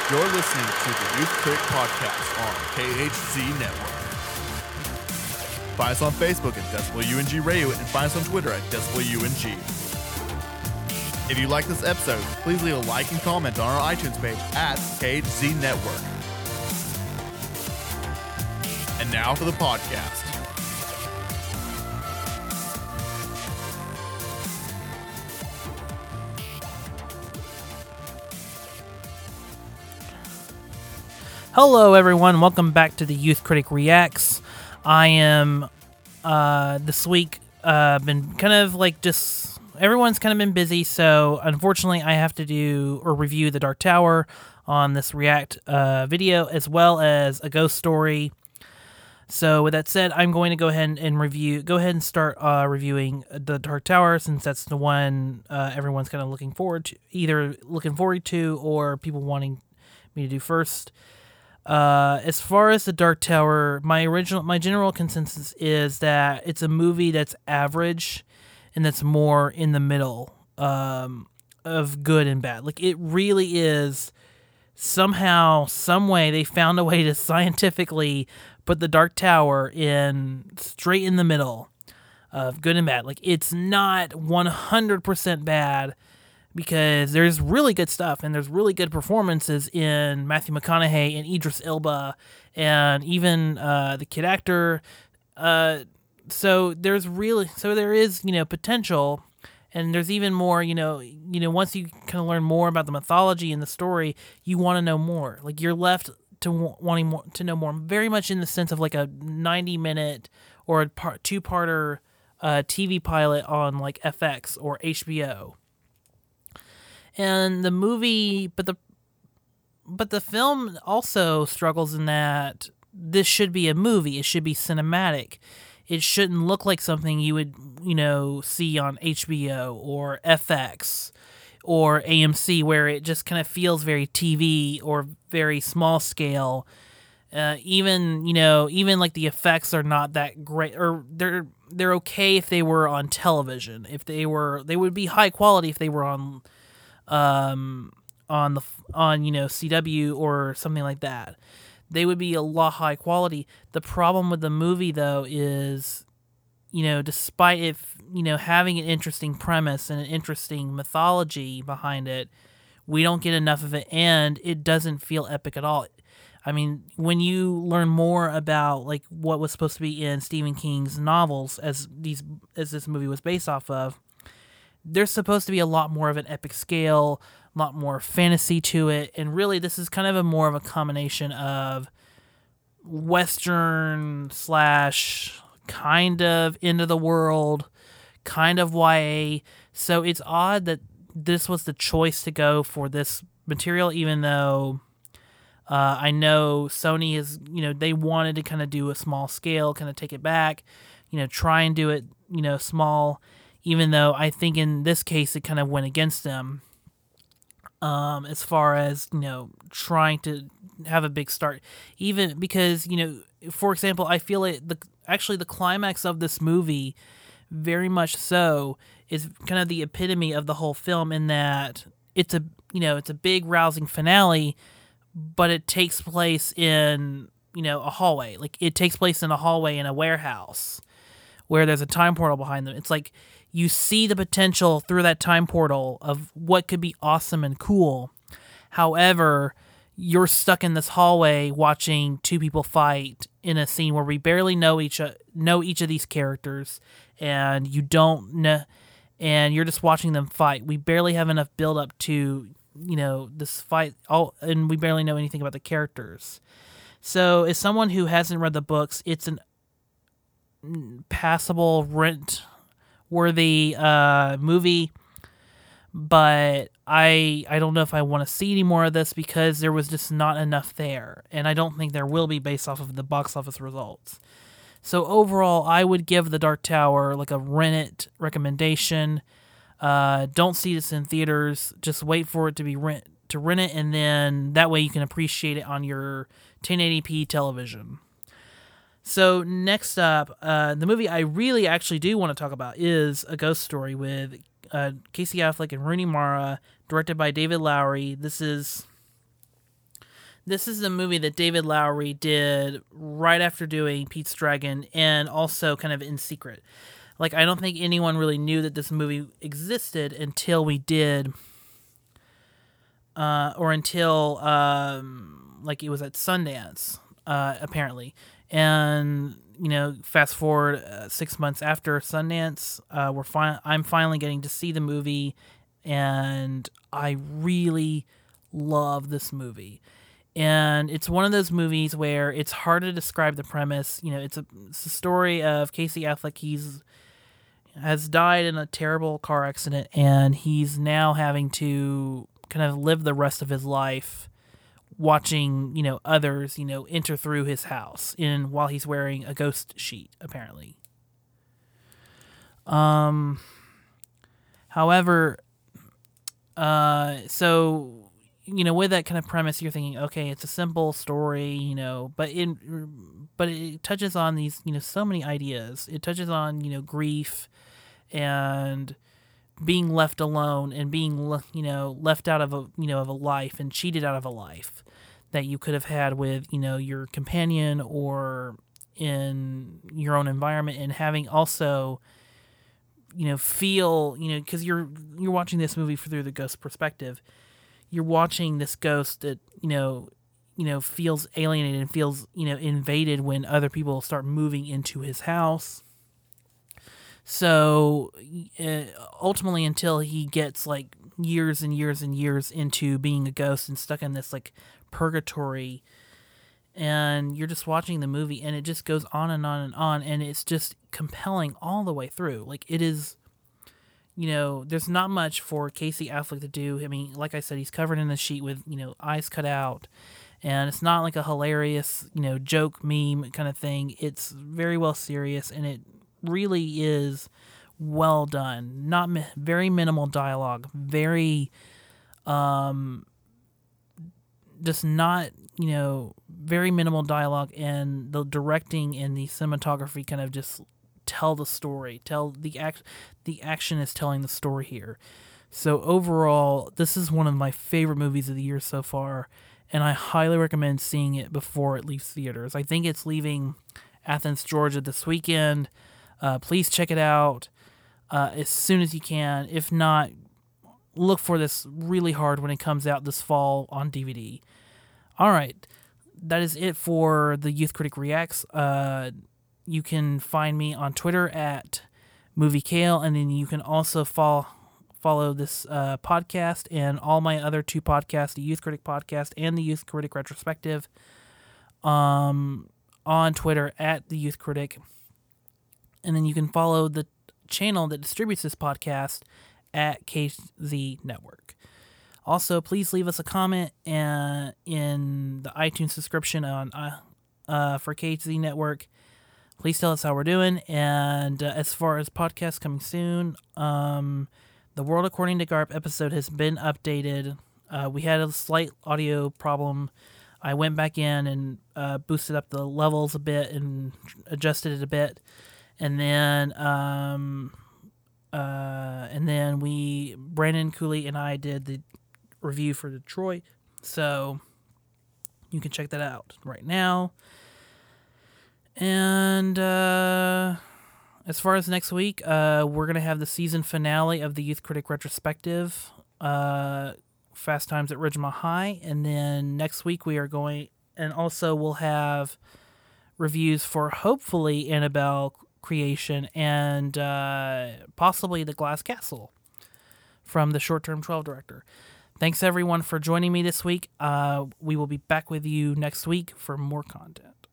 You're listening to the Youth Critic Podcast on KHZ Network. Find us on Facebook at Decibel UNG Radio and find us on Twitter at Decibel UNG. If you like this episode, please leave a like and comment on our iTunes page at KHZ Network. And now for the podcast. Hello, everyone. Welcome back to the Youth Critic Reacts. I am this week been kind of like just everyone's kind of been busy, so unfortunately, I have to do or review The Dark Tower on this React video as well as A Ghost Story. So with that said, I'm going to go ahead and start reviewing The Dark Tower, since that's the one everyone's kind of looking forward to, or people wanting me to do first. As far as The Dark Tower, my general consensus is that it's a movie that's average and that's more in the middle of good and bad. Like, it really is somehow, some way, they found a way to scientifically put The Dark Tower straight in the middle of good and bad. Like, it's not 100% bad, because there's really good stuff and there's really good performances in Matthew McConaughey and Idris Elba and even the kid actor. So there is, potential, and there's even more, once you kind of learn more about the mythology and the story, you want to know more. Like, you're left to wanting more, to know more, very much in the sense of like a 90-minute or a two-parter TV pilot on like FX or HBO. And the movie, but the film also struggles in that this should be a movie. It should be cinematic. It shouldn't look like something you would, see on HBO or FX or AMC, where it just kind of feels very TV or very small scale. Even like the effects are not that great, or they're okay if they were on television. They would be high quality if they were on CW or something like that. They would be a lot high quality. The problem with the movie, though, is, despite it, having an interesting premise and an interesting mythology behind it, we don't get enough of it, and it doesn't feel epic at all. I mean, when you learn more about like what was supposed to be in Stephen King's novels, as this movie was based off of, there's supposed to be a lot more of an epic scale, a lot more fantasy to it, and really this is kind of more of a combination of Western / kind of end of the world, kind of YA. So it's odd that this was the choice to go for this material, even though I know Sony is, they wanted to kind of do a small scale, kind of take it back, try and do it, small. Even though I think in this case it kind of went against them, as far as, trying to have a big start. Even because, for example, I feel the climax of this movie, very much so, is kind of the epitome of the whole film, in that it's a big rousing finale, but it takes place in, a hallway. Like, it takes place in a hallway in a warehouse where there's a time portal behind them. It's like, you see the potential through that time portal of what could be awesome and cool. However, you're stuck in this hallway watching two people fight in a scene where we barely know each of these characters, and you don't know, and you're just watching them fight. We barely have enough build up to, this fight, and we barely know anything about the characters. So, as someone who hasn't read the books, it's an passable rent-worthy movie, but I don't know if I want to see any more of this, because there was just not enough there, and I don't think there will be based off of the box office results. So overall, I would give The Dark Tower like a rent it recommendation. Don't see this in theaters. Just wait for it to rent it, and then that way you can appreciate it on your 1080p television. So next up, the movie I really actually do want to talk about is A Ghost Story with Casey Affleck and Rooney Mara, directed by David Lowery. This is This is the movie that David Lowery did right after doing Pete's Dragon, and also kind of in secret. Like, I don't think anyone really knew that this movie existed until we did, or until, like, it was at Sundance, apparently. And, fast forward 6 months after Sundance, I'm finally getting to see the movie, and I really love this movie. And it's one of those movies where it's hard to describe the premise. It's a story of Casey Affleck. Has died in a terrible car accident, and he's now having to kind of live the rest of his life watching, others, enter through his house while he's wearing a ghost sheet, apparently. However, so with that kind of premise, you're thinking, okay, it's a simple story, but it touches on these, so many ideas. It touches on, grief and being left alone and being, left out of a life and cheated out of a life that you could have had with, your companion or in your own environment, and having also, feel, because you're watching this movie through the ghost perspective. You're watching this ghost that, feels alienated and feels, invaded when other people start moving into his house. So ultimately, until he gets like years and years and years into being a ghost and stuck in this like purgatory, and you're just watching the movie, and it just goes on and on and on, and it's just compelling all the way through. Like, it is, there's not much for Casey Affleck to do. I mean, like I said, he's covered in a sheet with, eyes cut out, and it's not like a hilarious, joke meme kind of thing. It's very well serious, and it really is well done. Not very minimal dialogue, very, just not, very minimal dialogue, and the directing and the cinematography kind of just tell the story. The action is telling the story here. So overall, this is one of my favorite movies of the year so far, and I highly recommend seeing it before it leaves theaters. I think it's leaving Athens, Georgia this weekend. Please check it out as soon as you can. If not, look for this really hard when it comes out this fall on DVD. All right, that is it for the Youth Critic Reacts. You can find me on Twitter at MovieKale, and then you can also follow this podcast and all my other two podcasts, the Youth Critic Podcast and the Youth Critic Retrospective, on Twitter at the Youth Critic. And then you can follow the channel that distributes this podcast at KZ Network. Also, please leave us a comment in the iTunes subscription on for KZ Network. Please tell us how we're doing. And as far as podcasts coming soon, The World According to Garp episode has been updated. We had a slight audio problem. I went back in and boosted up the levels a bit and adjusted it a bit. And then Brandon Cooley and I did the review for Detroit. So you can check that out right now. And as far as next week, we're going to have the season finale of the Youth Critic Retrospective, Fast Times at Ridgemont High. And then next week we are going, and also we'll have reviews for hopefully Annabelle Creation and possibly The Glass Castle from the Short Term 12 director. Thanks everyone for joining me this week. We will be back with you next week for more content.